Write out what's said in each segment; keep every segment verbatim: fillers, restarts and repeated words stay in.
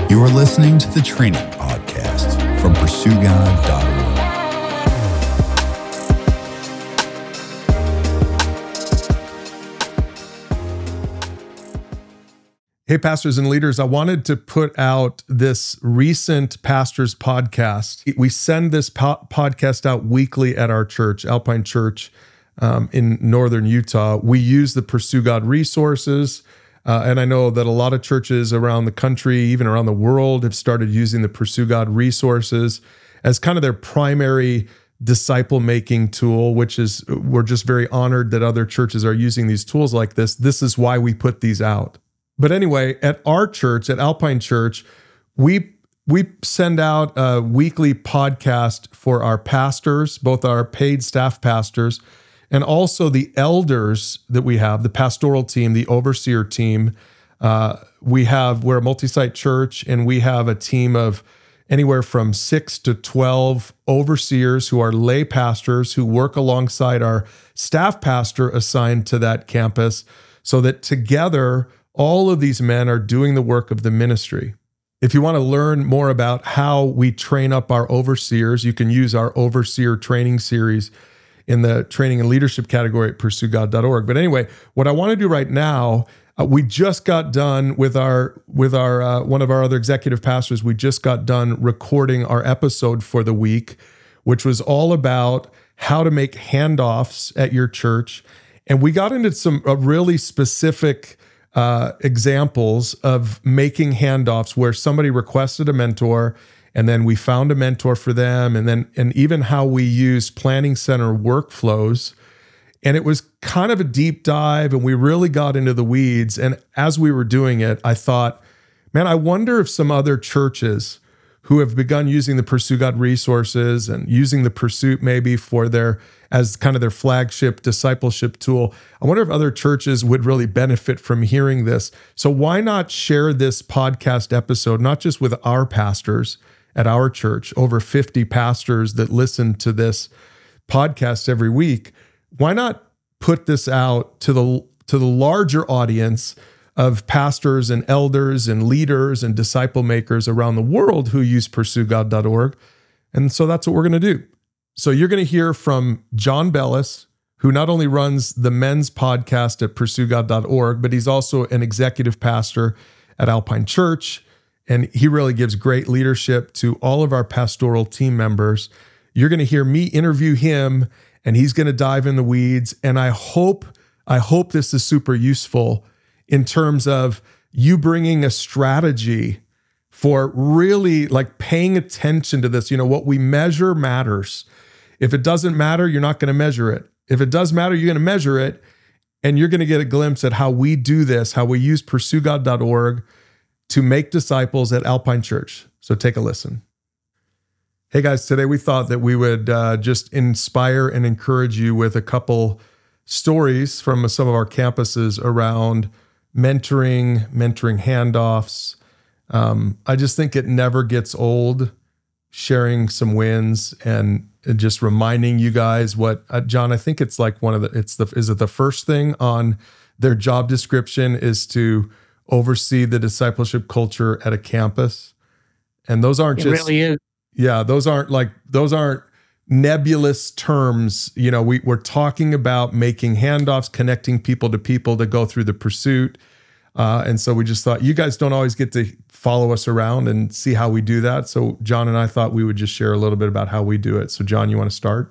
You are listening to the Training Podcast from pursue god dot org. Hey, pastors and leaders, I wanted to put out this recent pastors podcast. We send this po- podcast out weekly at our church, Alpine Church um, in northern Utah. We use the Pursue God resources. Uh, and I know that a lot of churches around the country, even around the world, have started using the Pursue God resources as kind of their primary disciple-making tool, which is, we're just very honored that other churches are using these tools like this. This is why we put these out. But anyway, at our church, at Alpine Church, we we send out a weekly podcast for our pastors, both our paid staff pastors, and also the elders that we have, the pastoral team, the overseer team. Uh, we have, we're a multi-site church, and we have a team of anywhere from six to twelve overseers who are lay pastors who work alongside our staff pastor assigned to that campus, so that together, all of these men are doing the work of the ministry. If you want to learn more about how we train up our overseers, you can use our overseer training series in the training and leadership category at pursue god dot org. But anyway, what I want to do right now, uh, we just got done with our with our uh, one of our other executive pastors. We just got done recording our episode for the week, which was all about how to make handoffs at your church, and we got into some uh, really specific uh, examples of making handoffs where somebody requested a mentor, and then we found a mentor for them, and then and even how we use Planning Center workflows. And it was kind of a deep dive, and we really got into the weeds. And as we were doing it, I thought, man, I wonder if some other churches who have begun using the Pursue God resources and using the Pursuit maybe for their, as kind of their flagship discipleship tool, I wonder if other churches would really benefit from hearing this. So why not share this podcast episode, not just with our pastors at our church, over fifty pastors that listen to this podcast every week. Why not put this out to the to the larger audience of pastors and elders and leaders and disciple makers around the world who use pursue god dot org? And so that's what we're going to do. So you're going to hear from John Bellis, who not only runs the men's podcast at pursue god dot org, but he's also an executive pastor at Alpine Church. And he really gives great leadership to all of our pastoral team members. You're going to hear me interview him, and he's going to dive in the weeds. And I hope, I hope this is super useful in terms of you bringing a strategy for really like paying attention to this. You know, what we measure matters. If it doesn't matter, you're not going to measure it. If it does matter, you're going to measure it, and you're going to get a glimpse at how we do this, how we use pursue god dot org to make disciples at Alpine Church. So take a listen. Hey guys, today we thought that we would uh, just inspire and encourage you with a couple stories from some of our campuses around mentoring, mentoring handoffs. Um, I just think it never gets old sharing some wins and just reminding you guys what, uh, John, I think it's like one of the, it's the, is it the first thing on their job description is to oversee the discipleship culture at a campus. And those aren't it just, really is. yeah, those aren't like, those aren't nebulous terms. You know, we, we're talking about making handoffs, connecting people to people to go through the pursuit. Uh, and so we just thought, you guys don't always get to follow us around and see how we do that. So John and I thought we would just share a little bit about how we do it. So John, you want to start?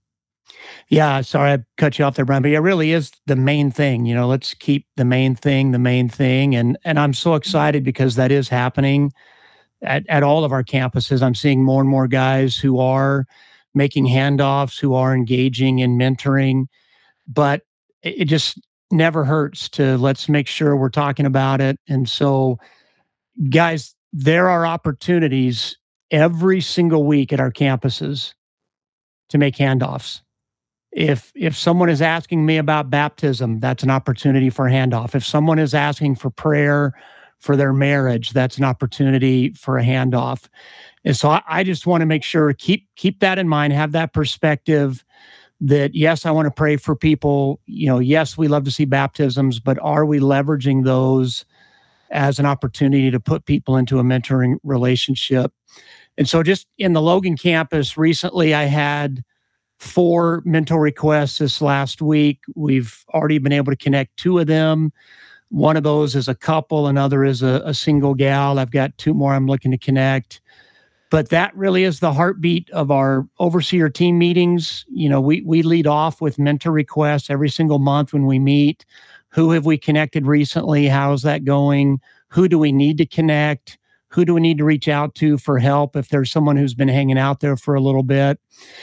Yeah, sorry I cut you off there, Brian, but it really is the main thing. You know, let's keep the main thing the main thing. And and I'm so excited because that is happening at, at all of our campuses. I'm seeing more and more guys who are making handoffs, who are engaging in mentoring, but it, it just never hurts to let's make sure we're talking about it. And so, guys, there are opportunities every single week at our campuses to make handoffs. If if someone is asking me about baptism, that's an opportunity for a handoff. If someone is asking for prayer for their marriage, that's an opportunity for a handoff. And so I, I just want to make sure, keep keep that in mind, have that perspective that, yes, I want to pray for people. You know, yes, we love to see baptisms, but are we leveraging those as an opportunity to put people into a mentoring relationship. And so just in the Logan campus recently, I had four mentor requests this last week. We've already been able to connect two of them. One of those is a couple, another is a, a single gal. I've got two more I'm looking to connect. But that really is the heartbeat of our overseer team meetings. You know, we we lead off with mentor requests every single month when we meet. Who have we connected recently? How's that going? Who do we need to connect? Who do we need to reach out to for help if there's someone who's been hanging out there for a little bit?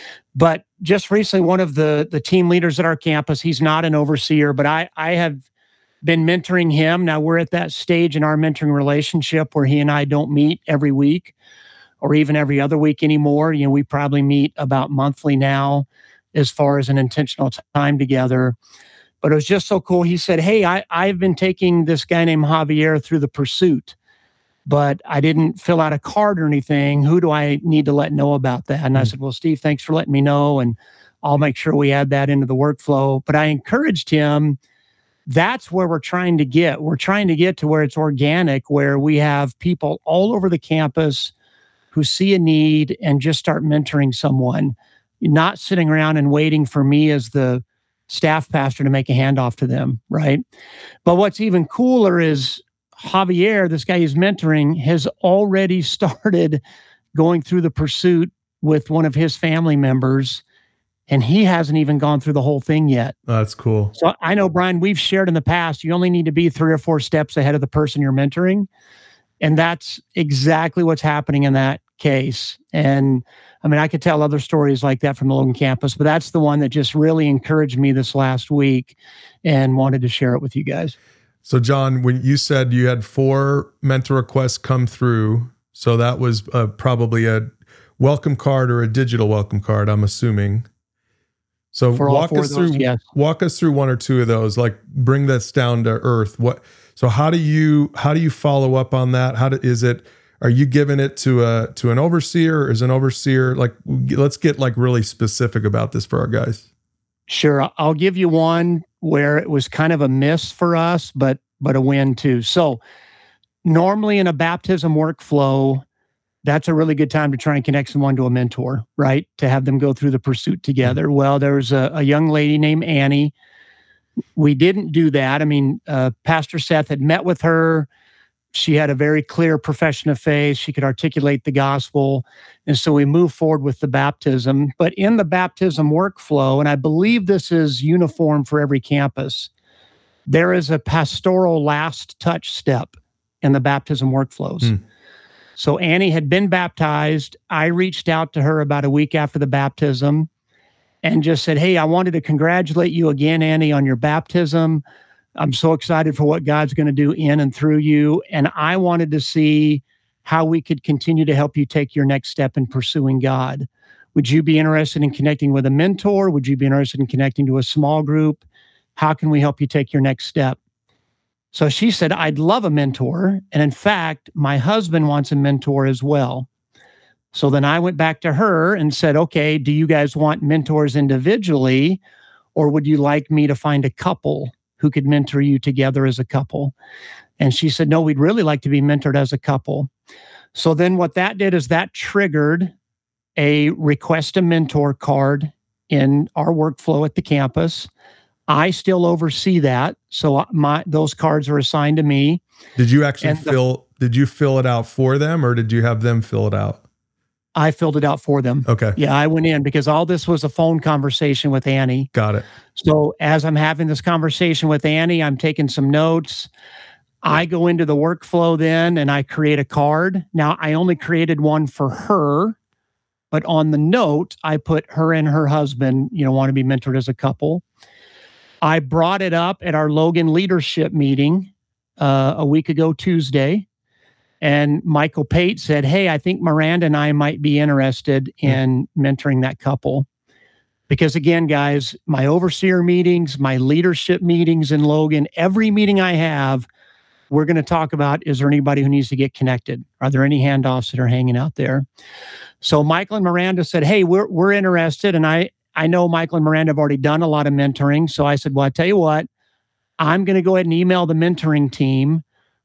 But just recently, one of the, the team leaders at our campus, he's not an overseer, but I, I have been mentoring him. Now we're at that stage in our mentoring relationship where he and I don't meet every week or even every other week anymore. You know, we probably meet about monthly now as far as an intentional time together. But it was just so cool. He said, hey, I, I've been taking this guy named Javier through the pursuit, but I didn't fill out a card or anything. Who do I need to let know about that? And mm-hmm. I said, well, Steve, thanks for letting me know. And I'll make sure we add that into the workflow. But I encouraged him. That's where we're trying to get. We're trying to get to where it's organic, where we have people all over the campus who see a need and just start mentoring someone, not sitting around and waiting for me as the staff pastor to make a handoff to them, right? But what's even cooler is Javier, this guy he's mentoring, has already started going through the pursuit with one of his family members, and he hasn't even gone through the whole thing yet. Oh, that's cool. So I know, Brian, we've shared in the past, you only need to be three or four steps ahead of the person you're mentoring. And that's exactly what's happening in that case. And I mean, I could tell other stories like that from the Logan campus, but that's the one that just really encouraged me this last week and wanted to share it with you guys. So John, when you said you had four mentor requests come through, so that was uh, probably a welcome card or a digital welcome card, I'm assuming. So For walk us those, through yes. walk us through one or two of those, like bring this down to earth. What so how do you how do you follow up on that? How do, is it Are you giving it to a to an overseer, or is an overseer like? Let's get like really specific about this for our guys. Sure, I'll give you one where it was kind of a miss for us, but but a win too. So normally in a baptism workflow, that's a really good time to try and connect someone to a mentor, right? To have them go through the pursuit together. Mm-hmm. Well, there's a, a young lady named Annie. We didn't do that. I mean, uh, Pastor Seth had met with her. She had a very clear profession of faith. She could articulate the gospel. And so we moved forward with the baptism. But in the baptism workflow, and I believe this is uniform for every campus, there is a pastoral last touch step in the baptism workflows. Hmm. So Annie had been baptized. I reached out to her about a week after the baptism and just said, hey, I wanted to congratulate you again, Annie, on your baptism. I'm so excited for what God's going to do in and through you. And I wanted to see how we could continue to help you take your next step in pursuing God. Would you be interested in connecting with a mentor? Would you be interested in connecting to a small group? How can we help you take your next step? So she said, I'd love a mentor. And in fact, my husband wants a mentor as well. So then I went back to her and said, okay, do you guys want mentors individually, or would you like me to find a couple who could mentor you together as a couple? And she said, no, we'd really like to be mentored as a couple. So then what that did is that triggered a request a mentor card in our workflow at the campus. I still oversee that. So my those cards are assigned to me. Did you actually and fill, the, did you fill it out for them, or did you have them fill it out? I filled it out for them. Okay. Yeah, I went in because all this was a phone conversation with Annie. Got it. So as I'm having this conversation with Annie, I'm taking some notes. I go into the workflow then and I create a card. Now, I only created one for her, but on the note, I put her and her husband, you know, want to be mentored as a couple. I brought it up at our Logan leadership meeting uh, a week ago Tuesday. And Michael Pate said, hey, I think Miranda and I might be interested in mentoring that couple. Because again, guys, my overseer meetings, my leadership meetings in Logan, every meeting I have, we're going to talk about, is there anybody who needs to get connected? Are there any handoffs that are hanging out there? So Michael and Miranda said, hey, we're we're interested. And I, I know Michael and Miranda have already done a lot of mentoring. So I said, well, I tell you what, I'm going to go ahead and email the mentoring team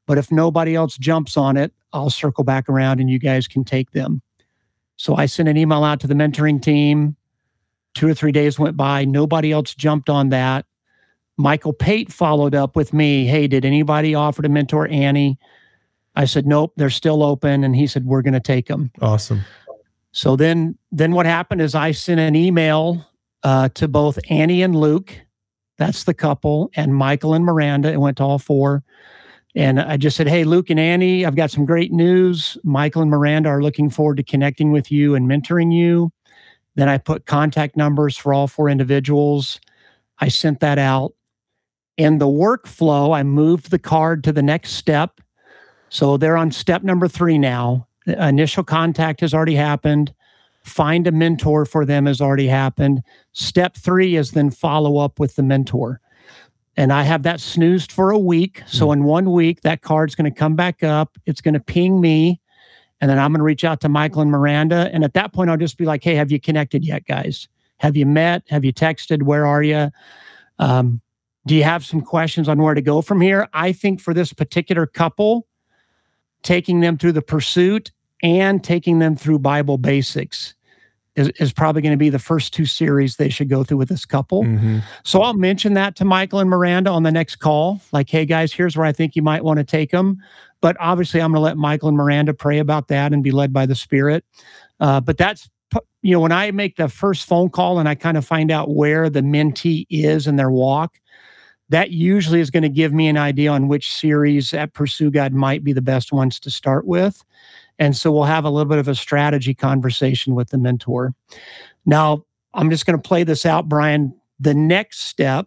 but if nobody else jumps on it, I'll circle back around and you guys can take them. So I sent an email out to the mentoring team. Two or three days went by. Nobody else jumped on that. Michael Pate followed up with me. Hey, did anybody offer to mentor Annie? I said, nope, they're still open. And he said, we're going to take them. Awesome. So then, then what happened is I sent an email uh, to both Annie and Luke. That's the couple, and Michael and Miranda. It went to all four. And I just said, hey, Luke and Annie, I've got some great news. Michael and Miranda are looking forward to connecting with you and mentoring you. Then I put contact numbers for all four individuals. I sent that out. In the workflow, I moved the card to the next step. So they're on step number three now. The initial contact has already happened. Find a mentor for them has already happened. Step three is then follow up with the mentor. And I have that snoozed for a week. So in one week, that card's going to come back up. It's going to ping me. And then I'm going to reach out to Michael and Miranda. And at that point, I'll just be like, hey, have you connected yet, guys? Have you met? Have you texted? Where are you? Um, do you have some questions on where to go from here? I think for this particular couple, taking them through the pursuit and taking them through Bible basics is, is probably going to be the first two series they should go through with this couple. Mm-hmm. So I'll mention that to Michael and Miranda on the next call. Like, hey, guys, here's where I think you might want to take them. But obviously, I'm going to let Michael and Miranda pray about that and be led by the Spirit. Uh, but that's, you know, when I make the first phone call and I kind of find out where the mentee is in their walk, that usually is going to give me an idea on which series at Pursue God might be the best ones to start with. And so we'll have a little bit of a strategy conversation with the mentor. Now, I'm just going to play this out, Brian. The next step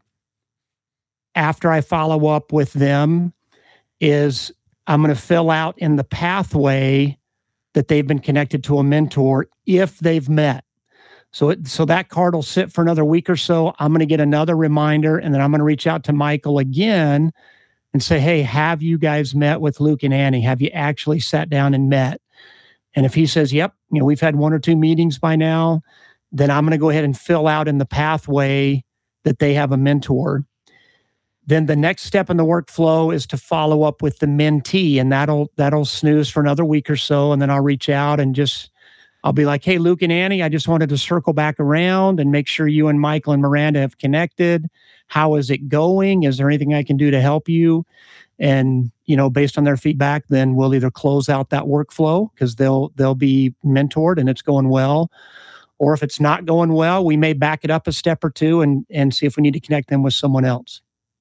after I follow up with them is I'm going to fill out in the pathway that they've been connected to a mentor if they've met. So, it, so that card will sit for another week or so. I'm going to get another reminder, and then I'm going to reach out to Michael again and say, hey, have you guys met with Luke and Annie? Have you actually sat down and met? And if he says, yep, you know, we've had one or two meetings by now, then I'm going to go ahead and fill out in the pathway that they have a mentor. Then the next step in the workflow is to follow up with the mentee, and that'll that'll snooze for another week or so, and then I'll reach out and just, I'll be like, hey, Luke and Annie, I just wanted to circle back around and make sure you and Michael and Miranda have connected. How is it going? Is there anything I can do to help you? And, you know, based on their feedback, then we'll either close out that workflow because they'll they'll be mentored and it's going well. Or if it's not going well, we may back it up a step or two and, and see if we need to connect them with someone else.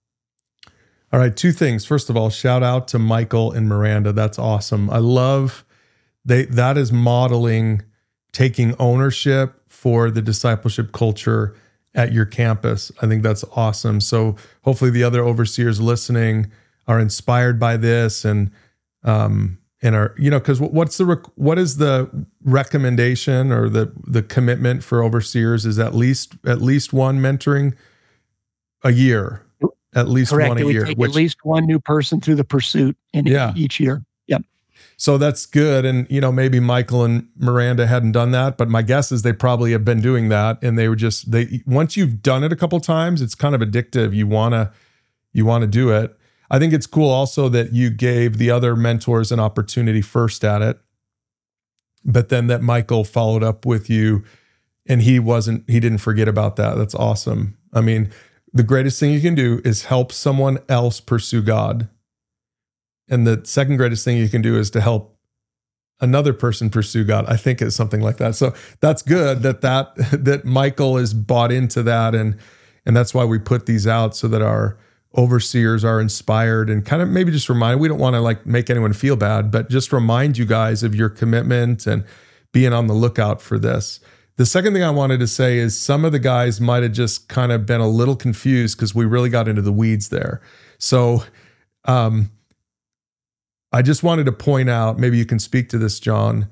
All right, two things. First of all, shout out to Michael and Miranda. That's awesome. I love they that is modeling taking ownership for the discipleship culture at your campus. I think that's awesome. So hopefully the other overseers listening are inspired by this and um and are, you know, because what's the rec- what is the recommendation or the the commitment for overseers is at least at least one mentoring a year, at least Correct. one a we year. Take which, at least one new person through the pursuit in yeah. each year. Yep. So that's good. And, you know, maybe Michael and Miranda hadn't done that, but my guess is they probably have been doing that. And they were just, they, once you've done it a couple times, it's kind of addictive. You want to, you want to do it. I think it's cool also that you gave the other mentors an opportunity first at it, but then that Michael followed up with you and he wasn't, he didn't forget about that. That's awesome. I mean, the greatest thing you can do is help someone else pursue God. And the second greatest thing you can do is to help another person pursue God. I think it's something like that. So that's good that that that Michael is bought into that, and and that's why we put these out so that our overseers are inspired and kind of maybe just remind. We don't want to like make anyone feel bad, but just remind you guys of your commitment and being on the lookout for this. The second thing I wanted to say is some of the guys might have just kind of been a little confused because we really got into the weeds there. So um, I just wanted to point out, maybe you can speak to this, John.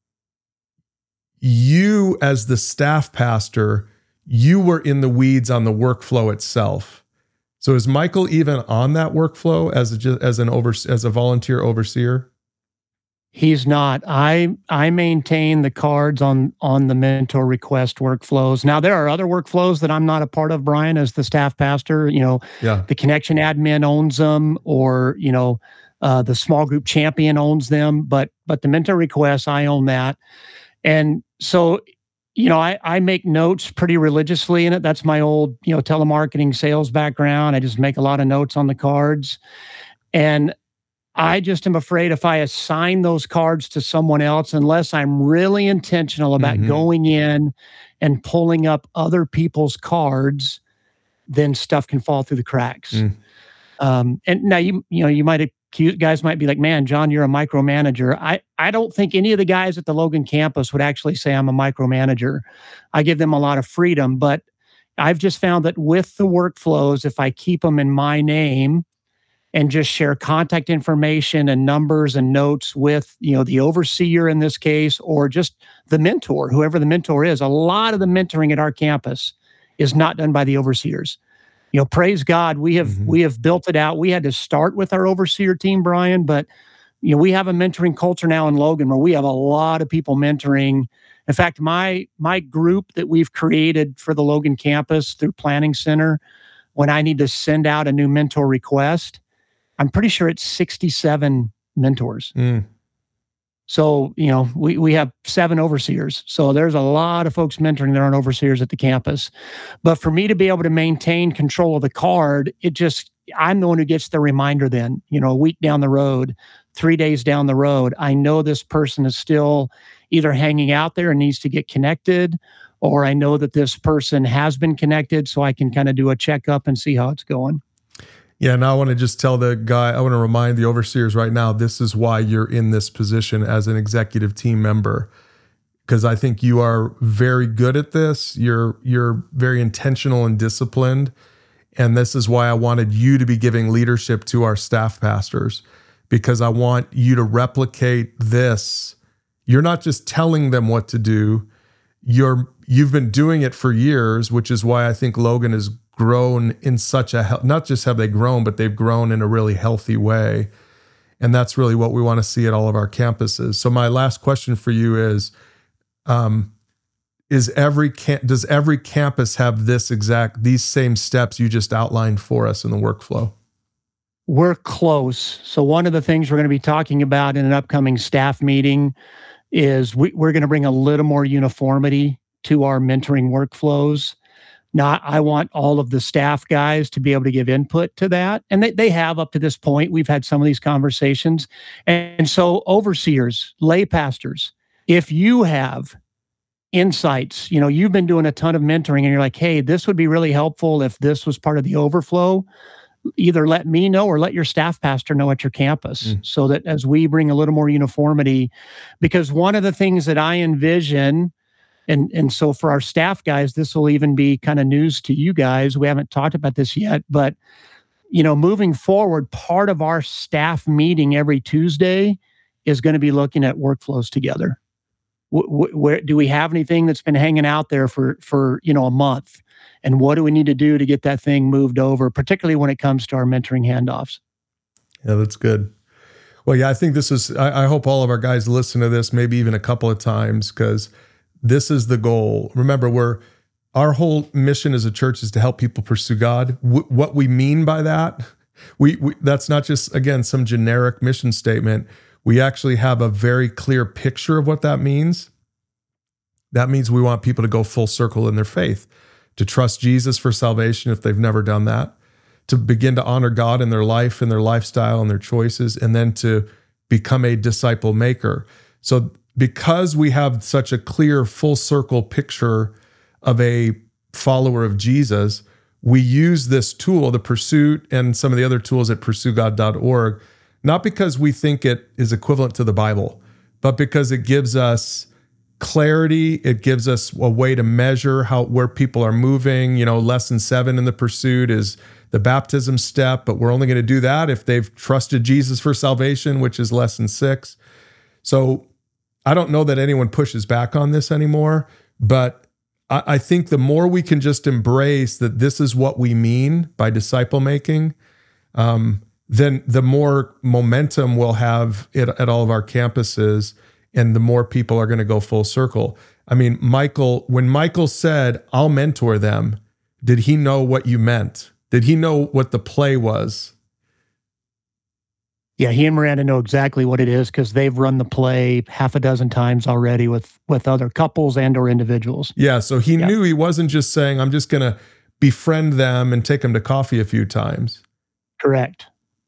You, as the staff pastor, you were in the weeds on the workflow itself. So is Michael even on that workflow as a, as an over, as a volunteer overseer? He's not. I I maintain the cards on on the mentor request workflows. Now, there are other workflows that I'm not a part of, Brian, as the staff pastor. You know, yeah. The connection admin owns them, or, you know, Uh, the small group champion owns them, but but the mentor requests, I own that. And so, you know, I, I make notes pretty religiously in it. That's my old, you know, telemarketing sales background. I just make a lot of notes on the cards. And I just am afraid if I assign those cards to someone else, unless I'm really intentional about mm-hmm. going in and pulling up other people's cards, then stuff can fall through the cracks. Mm. Um, and now you you know you might accuse, guys might be like, man, John, you're a micromanager. I I don't think any of the guys at the Logan campus would actually say I'm a micromanager. I give them a lot of freedom, but I've just found that with the workflows, if I keep them in my name and just share contact information and numbers and notes with, you know, the overseer in this case, or just the mentor, whoever the mentor is. A lot of the mentoring at our campus is not done by the overseers. You know, praise God, we have mm-hmm. we have built it out. We had to start with our overseer team, Brian, but you know, we have a mentoring culture now in Logan where we have a lot of people mentoring. In fact, my my group that we've created for the Logan campus through Planning Center, when I need to send out a new mentor request, I'm pretty sure it's sixty-seven mentors. Mm. So, you know, we, we have seven overseers. So there's a lot of folks mentoring that aren't overseers at the campus. But for me to be able to maintain control of the card, it just, I'm the one who gets the reminder then, you know, a week down the road, three days down the road, I know this person is still either hanging out there and needs to get connected, or I know that this person has been connected so I can kind of do a checkup and see how it's going. Yeah, and I want to just tell the guy, I want to remind the overseers right now, this is why you're in this position as an executive team member, because I think you are very good at this. You're you're very intentional and disciplined, and this is why I wanted you to be giving leadership to our staff pastors, because I want you to replicate this. You're not just telling them what to do. You're you've been doing it for years, which is why I think Logan is grown in such a, not just have they grown, but they've grown in a really healthy way. And that's really what we want to see at all of our campuses. So my last question for you is, um, is every camp, does every campus have this exact, these same steps you just outlined for us in the workflow? We're close. So one of the things we're going to be talking about in an upcoming staff meeting is we, we're going to bring a little more uniformity to our mentoring workflows. Now, I want all of the staff guys to be able to give input to that. And they, they have up to this point. We've had some of these conversations. And so overseers, lay pastors, if you have insights, you know, you've been doing a ton of mentoring and you're like, hey, this would be really helpful if this was part of the overflow, either let me know or let your staff pastor know at your campus mm. so that as we bring a little more uniformity, because one of the things that I envision, And and so for our staff guys, this will even be kind of news to you guys. We haven't talked about this yet, but you know, moving forward, part of our staff meeting every Tuesday is going to be looking at workflows together. W- where do we have anything that's been hanging out there for for you know a month, and what do we need to do to get that thing moved over, particularly when it comes to our mentoring handoffs? Yeah, that's good. Well, yeah, I think this is. I, I hope all of our guys listen to this, maybe even a couple of times, because this is the goal. Remember, we're, our whole mission as a church is to help people pursue God. W- what we mean by that, we, we that's not just, again, some generic mission statement. We actually have a very clear picture of what that means. That means we want people to go full circle in their faith, to trust Jesus for salvation if they've never done that, to begin to honor God in their life and their lifestyle and their choices, and then to become a disciple maker. So because we have such a clear full circle picture of a follower of Jesus, we use this tool, the Pursuit, and some of the other tools at pursue god dot org, not because we think it is equivalent to the Bible, but because it gives us clarity. It gives us a way to measure how where people are moving. You know, lesson seven in the Pursuit is the baptism step, but we're only going to do that if they've trusted Jesus for salvation, which is lesson six. So I don't know that anyone pushes back on this anymore, but I, I think the more we can just embrace that this is what we mean by disciple making, um, then the more momentum we'll have it, at all of our campuses, and the more people are going to go full circle. I mean, Michael, when Michael said, I'll mentor them, did he know what you meant? Did he know what the play was? Yeah, he and Miranda know exactly what it is because they've run the play half a dozen times already with with other couples and or individuals. Yeah, so he Yep. knew he wasn't just saying, I'm just going to befriend them and take them to coffee a few times. Correct.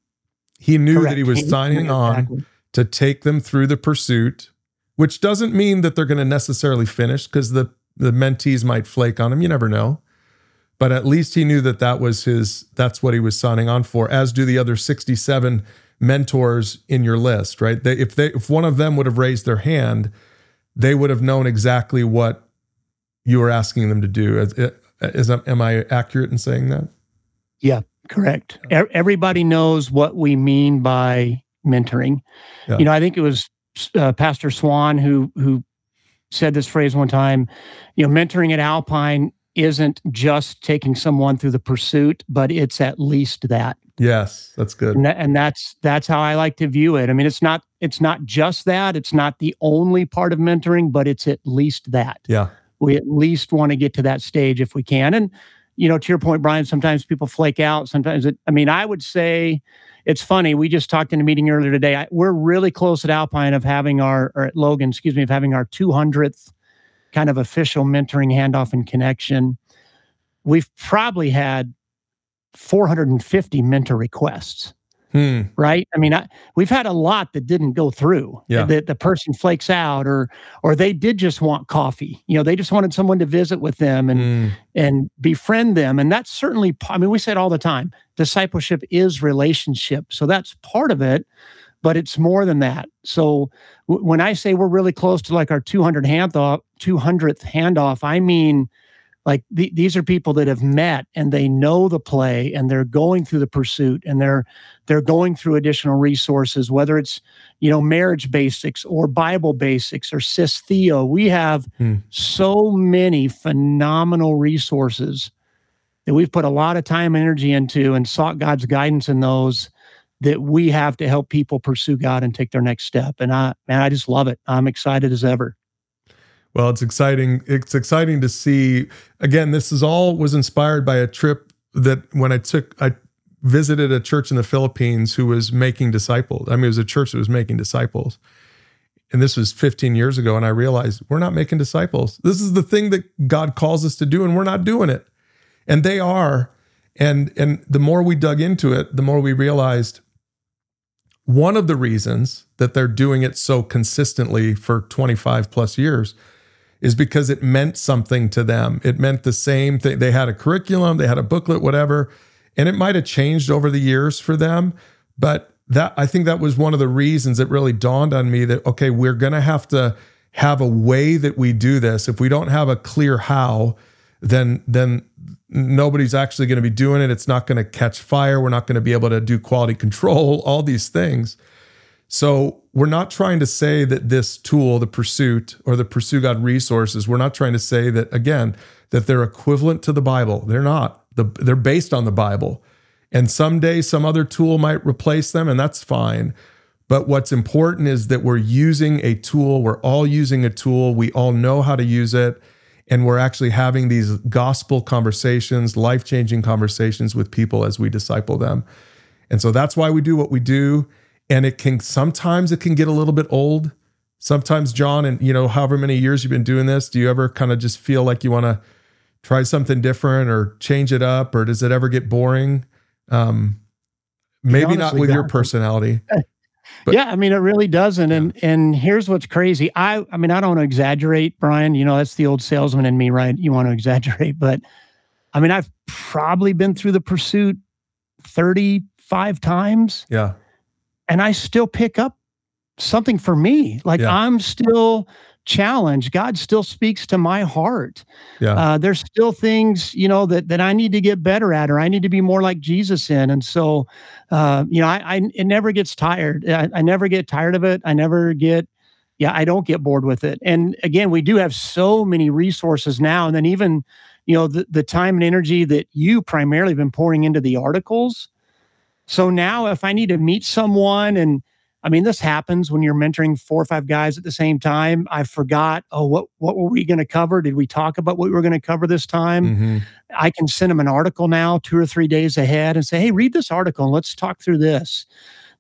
He knew Correct. that he was He- signing on exactly. to take them through the pursuit, which doesn't mean that they're going to necessarily finish because the, the mentees might flake on him. You never know. But at least he knew that that was his, that's what he was signing on for, as do the other sixty-seven mentors in your list, right? They, if they, if one of them would have raised their hand, they would have known exactly what you were asking them to do. Is, is am I accurate in saying that? Yeah, correct. E- Everybody knows what we mean by mentoring. Yeah. You know, I think it was uh, Pastor Swan who who said this phrase one time. You know, mentoring at Alpine isn't just taking someone through the pursuit, but it's at least that. Yes, that's good. And, that, and that's that's how I like to view it. I mean, it's not it's not just that. It's not the only part of mentoring, but it's at least that. Yeah. We at least want to get to that stage if we can. And, you know, to your point, Brian, sometimes people flake out. Sometimes it, I mean, I would say it's funny. We just talked in a meeting earlier today. I, we're really close at Alpine of having our, or at Logan, excuse me, of having our two hundredth kind of official mentoring handoff and connection. We've probably had four hundred fifty mentor requests. Hmm. Right? I mean, I, we've had a lot that didn't go through. Yeah. That the person flakes out, or or they did just want coffee. You know, they just wanted someone to visit with them and Hmm. and befriend them. And that's certainly, I mean, we say it all the time. Discipleship is relationship, so that's part of it. But it's more than that. So w- when I say we're really close to like our two hundred handoff, two hundredth handoff, I mean, like th- these are people that have met and they know the play and they're going through the pursuit and they're they're going through additional resources, whether it's, you know, marriage basics or Bible basics or Sis Theo. We have Hmm. so many phenomenal resources that we've put a lot of time and energy into and sought God's guidance in those that we have to help people pursue God and take their next step. And I, man, I just love it. I'm excited as ever. Well, it's exciting. It's exciting to see. Again, this is all was inspired by a trip that when I took, I visited a church in the Philippines who was making disciples. I mean, it was a church that was making disciples. And this was fifteen years ago. And I realized we're not making disciples. This is the thing that God calls us to do, and we're not doing it. And they are. And, and the more we dug into it, the more we realized one of the reasons that they're doing it so consistently for twenty-five plus years is because it meant something to them. It meant the same thing. They had a curriculum, they had a booklet, whatever, and it might have changed over the years for them. But that, I think that was one of the reasons it really dawned on me that, okay, we're going to have to have a way that we do this. If we don't have a clear how, then, then nobody's actually going to be doing it. It's not going to catch fire. We're not going to be able to do quality control, all these things. So we're not trying to say that this tool, the Pursuit or the Pursue God resources, we're not trying to say that, again, that they're equivalent to the Bible. They're not. The, they're based on the Bible. And someday some other tool might replace them, and that's fine. But what's important is that we're using a tool. We're all using a tool. We all know how to use it. And we're actually having these gospel conversations, life-changing conversations with people as we disciple them. And so that's why we do what we do. And it can, sometimes it can get a little bit old. Sometimes, John, and you know, however many years you've been doing this, do you ever kind of just feel like you want to try something different or change it up? Or does it ever get boring? Um, maybe not honestly with your don't. personality. But- yeah, I mean, it really doesn't. And and here's what's crazy. I I mean, I don't want to exaggerate, Brian. You know, that's the old salesman in me, right? You want to exaggerate. But I mean, I've probably been through the Pursuit thirty-five times. Yeah. And I still pick up something for me. Like Yeah. I'm still challenged. God still speaks to my heart. Yeah. Uh, there's still things, you know, that that I need to get better at, or I need to be more like Jesus in. And so, uh, you know, I, I it never gets tired. I, I never get tired of it. I never get, yeah, I don't get bored with it. And again, we do have so many resources now. And then even, you know, the, the time and energy that you primarily have been pouring into the articles. So now if I need to meet someone, and I mean, this happens when you're mentoring four or five guys at the same time. I forgot, oh, what, what were we going to cover? Did we talk about what we were going to cover this time? Mm-hmm. I can send them an article now two or three days ahead and say, hey, read this article and let's talk through this.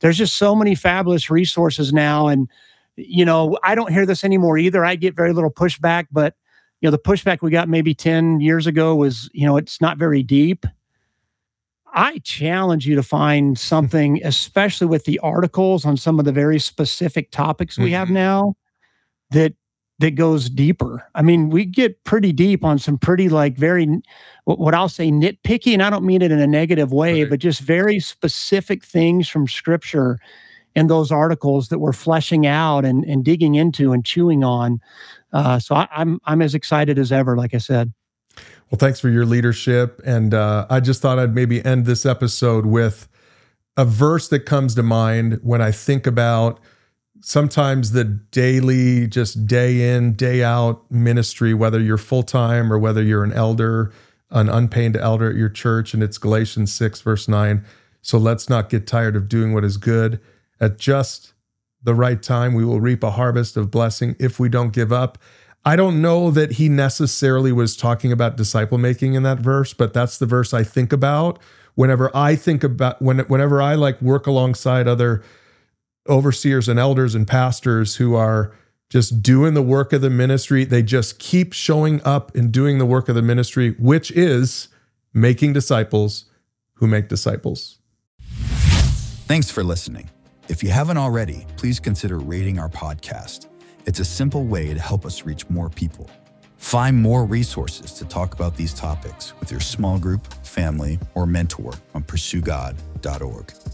there's just so many fabulous resources now. And, you know, I don't hear this anymore either. I get very little pushback, but, you know, the pushback we got maybe ten years ago was, you know, it's not very deep. I challenge you to find something, especially with the articles on some of the very specific topics we mm-hmm. have now, that that goes deeper. I mean, we get pretty deep on some pretty like very, what I'll say nitpicky, and I don't mean it in a negative way, right. but just very specific things from Scripture in those articles that we're fleshing out and, and digging into and chewing on. Uh, so I, I'm I'm as excited as ever, like I said. Well, thanks for your leadership. And uh, I just thought I'd maybe end this episode with a verse that comes to mind when I think about sometimes the daily, just day in, day out ministry, whether you're full-time or whether you're an elder, an unpaid elder at your church. And it's Galatians six, verse nine. So let's not get tired of doing what is good. At just the right time, we will reap a harvest of blessing if we don't give up. I don't know that he necessarily was talking about disciple making in that verse, but that's the verse I think about whenever I think about, when, whenever I like work alongside other overseers and elders and pastors who are just doing the work of the ministry. They just keep showing up and doing the work of the ministry, which is making disciples who make disciples. Thanks for listening. If you haven't already, please consider rating our podcast. It's a simple way to help us reach more people. Find more resources to talk about these topics with your small group, family, or mentor on pursue god dot org.